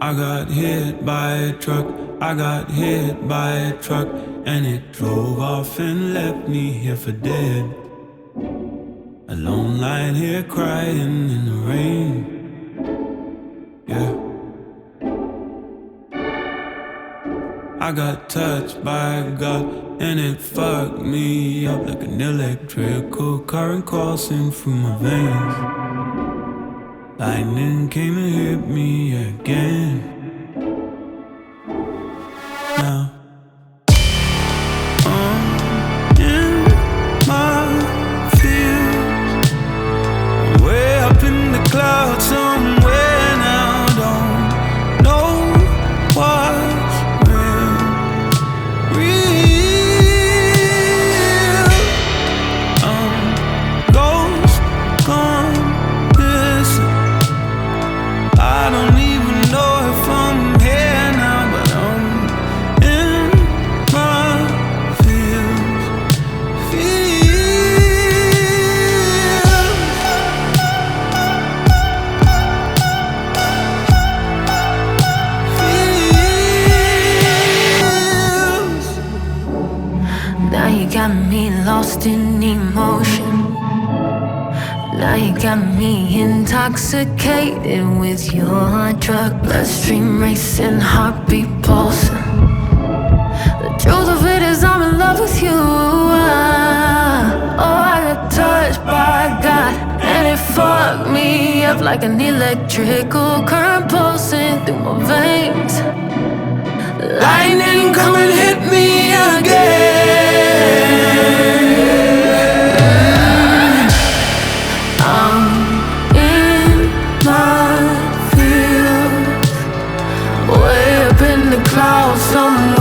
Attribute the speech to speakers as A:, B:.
A: I got hit by a truck, I got hit by a truck, and it drove off and left me here for dead. Alone lying here crying in the rain. Yeah. I got touched by God and it fucked me up like an electrical current coursing through my veins. Lightning came and hit me again. Now I'm in my fields, way up in the clouds somewhere now. Don't know what's real. Ghost gone missing. I don't even know if I'm here now, but I'm in my fields.
B: Now you got me lost in emotion. Now you got me intoxicated with your drug. Bloodstream racing, heartbeat pulsing. The truth of it is I'm in love with you. Oh, I got touched by God, and it fucked me up like an electrical current pulsing through my veins. Lightning come and hit me again. I'm in my field, way up in the clouds somewhere.